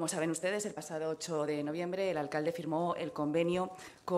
Como saben ustedes, el pasado 8 de noviembre el alcalde firmó el convenio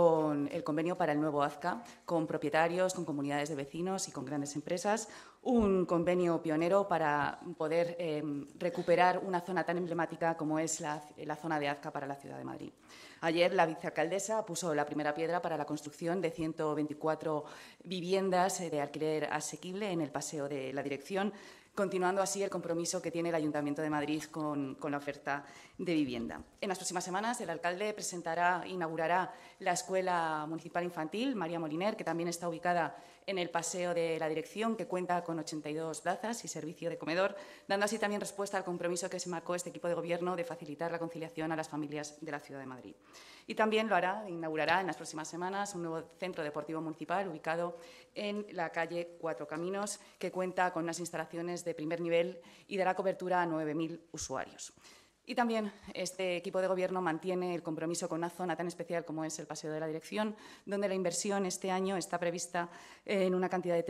para el nuevo AZCA con propietarios, con comunidades de vecinos y con grandes empresas, un convenio pionero para poder recuperar una zona tan emblemática como es la zona de AZCA para la ciudad de Madrid. Ayer la vicealcaldesa puso la primera piedra para la construcción de 124 viviendas de alquiler asequible en el Paseo de la Dirección, continuando así el compromiso que tiene el Ayuntamiento de Madrid con la oferta de vivienda. En las próximas semanas el alcalde inaugurará la Escuela Municipal Infantil María Moliner, que también está ubicada en el Paseo de la Dirección, que cuenta con 82 plazas y servicio de comedor, dando así también respuesta al compromiso que se marcó este equipo de Gobierno de facilitar la conciliación a las familias de la ciudad de Madrid. Y también inaugurará en las próximas semanas un nuevo centro deportivo municipal ubicado en la calle Cuatro Caminos, que cuenta con unas instalaciones de primer nivel y dará cobertura a 9.000 usuarios. Y también este equipo de Gobierno mantiene el compromiso con una zona tan especial como es el Paseo de la Dirección, donde la inversión este año está prevista en una cantidad de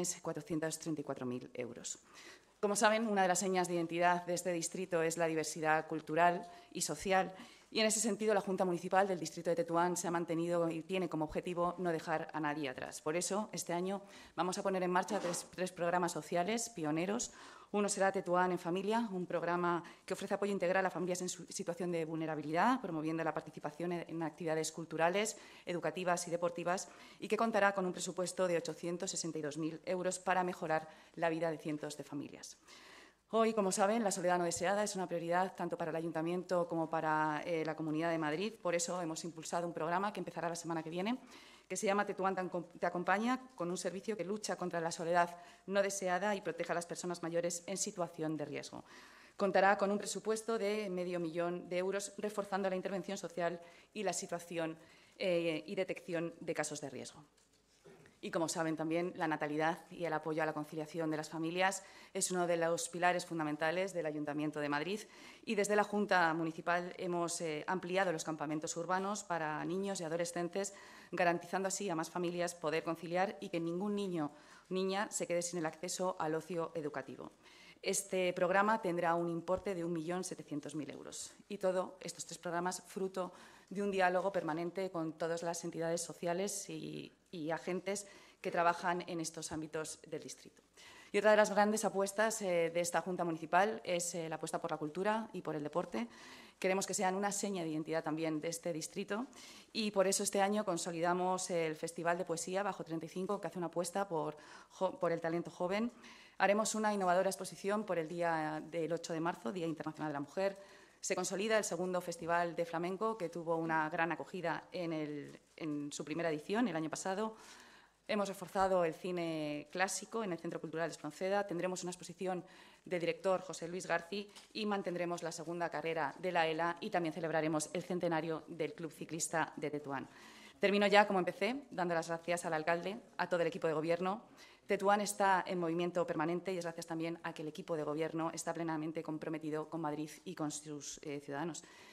3.434.000 euros. Como saben, una de las señas de identidad de este distrito es la diversidad cultural y social, y en ese sentido la Junta Municipal del Distrito de Tetuán se ha mantenido y tiene como objetivo no dejar a nadie atrás. Por eso, este año vamos a poner en marcha tres programas sociales pioneros. Uno será Tetuán en Familia, un programa que ofrece apoyo integral a familias en situación de vulnerabilidad, promoviendo la participación en actividades culturales, educativas y deportivas, y que contará con un presupuesto de 862.000 euros para mejorar la vida de cientos de familias. Hoy, como saben, la soledad no deseada es una prioridad tanto para el Ayuntamiento como para la Comunidad de Madrid. Por eso hemos impulsado un programa que empezará la semana que viene, que se llama Tetuán te acompaña, con un servicio que lucha contra la soledad no deseada y protege a las personas mayores en situación de riesgo. Contará con un presupuesto de 500.000 euros, reforzando la intervención social y la situación y detección de casos de riesgo. Y, como saben también, la natalidad y el apoyo a la conciliación de las familias es uno de los pilares fundamentales del Ayuntamiento de Madrid, y desde la Junta Municipal hemos ampliado los campamentos urbanos para niños y adolescentes, garantizando así a más familias poder conciliar y que ningún niño o niña se quede sin el acceso al ocio educativo. Este programa tendrá un importe de 1.700.000 euros, y todos estos tres programas fruto de un diálogo permanente con todas las entidades sociales y agentes que trabajan en estos ámbitos del distrito. Y otra de las grandes apuestas de esta Junta Municipal es la apuesta por la cultura y por el deporte. Queremos que sean una seña de identidad también de este distrito, y por eso este año consolidamos el Festival de Poesía Bajo 35, que hace una apuesta por el talento joven. Haremos una innovadora exposición por el día del 8 de marzo, Día Internacional de la Mujer. Se consolida el segundo Festival de Flamenco, que tuvo una gran acogida en su primera edición el año pasado. Hemos reforzado el cine clásico en el Centro Cultural Espronceda. Tendremos una exposición del director José Luis García y mantendremos la segunda carrera de la ELA, y también celebraremos el centenario del Club Ciclista de Tetuán. Termino ya como empecé, dando las gracias al alcalde, a todo el equipo de Gobierno. Tetuán está en movimiento permanente y es gracias también a que el equipo de Gobierno está plenamente comprometido con Madrid y con sus ciudadanos.